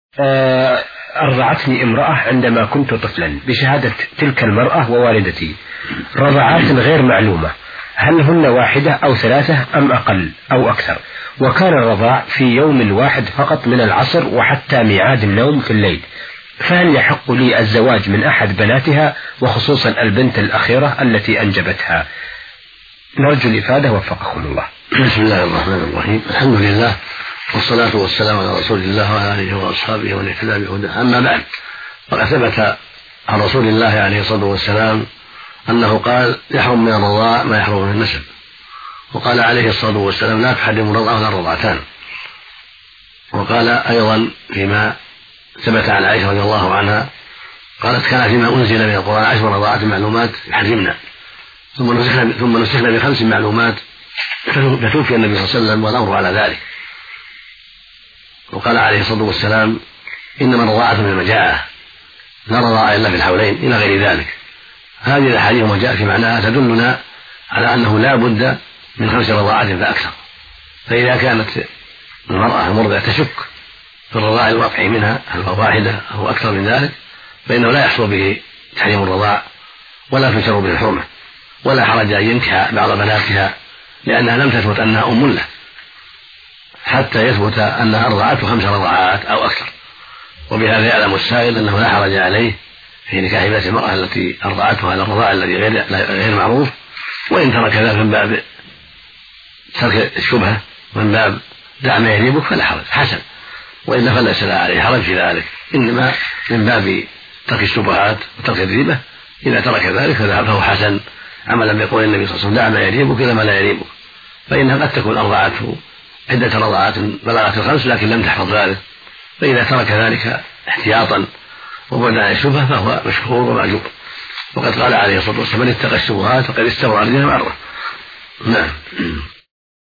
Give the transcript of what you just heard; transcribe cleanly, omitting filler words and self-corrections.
أرضعتني امرأة عندما كنت طفلا بشهادة تلك المرأة ووالدتي رضعات غير معلومة، هل هن واحدة أو ثلاثة أم أقل أو أكثر؟ وكان الرضاع في يوم واحد فقط من العصر وحتى ميعاد النوم في الليل، فهل يحق لي الزواج من أحد بناتها وخصوصا البنت الأخيرة التي أنجبتها؟ نرجو الإفادة وفقكم الله. بسم الله الرحمن الرحيم، الحمد لله والصلاة والسلام على رسول الله وعلى آله وأصحابه ومن اهتدى بهداه، أما بعد، فقد ثبت عن رسول الله عليه الصلاة والسلام أنه قال: يحرم من الرضاع ما يحرم من النسب. وقال عليه الصلاة والسلام: لا تحرم الرضاعة ولا الرضعتان. وقال أيضا فيما ثبت عن عائشة رضي الله عنها قالت: كان فيما أنزل من القرآن 10 رضاعات معلومات يحرمنا، ثم نسخنا ب5 معلومات فتوفي النبي صلى الله عليه وسلم والأمر على ذلك. وقال عليه الصلاة والسلام: إنما الرضاعة من المجاعة، لا رضاعة إلا في الحولين، إلى غير ذلك. هذه الأحاديث وما جاء في معناها تدلنا على أنه لا بد من 5 رضاعات فأكثر. فإذا كانت المرأة المرضعة تشك في الرضاع الواقع منها هل هو واحدة أو أكثر من ذلك، فإنه لا يحصل به تحريم الرضاع ولا تنشر به الحرمة، ولا حرج أن ينكح بعض بناتها لأنها لم تثبت أنها أم له حتى يثبت أنها أرضعته 5 رضعات أو أكثر. وبهذا يعلم السائل أنه لا حرج عليه في نكاح ابنة المرأة التي أرضعته على الرضاع الذي غير معروف، وإن ترك ذلك من باب ترك الشبهة من باب دع ما يريبك فلا حرج، حسن، وإلا فليس عليه حرج في ذلك، إنما من باب ترك الشبهات وترك الريبة. إذا ترك ذلك فهو حسن، عملا بقول النبي صلى الله عليه وسلم: دع ما يريبك إلى ما لا يريبك. فإنها قد تكون أرضعته عدة رضعات بلغت 5 لكن لم تحفظ ذلك، فإذا ترك ذلك احتياطا وبعدا عن الشبهة فهو مشكور ومأجور. وقد قال عليه الصلاة والسلام: من اتقى الشبهات فقد استبرأ لدينه وعرضه. نعم.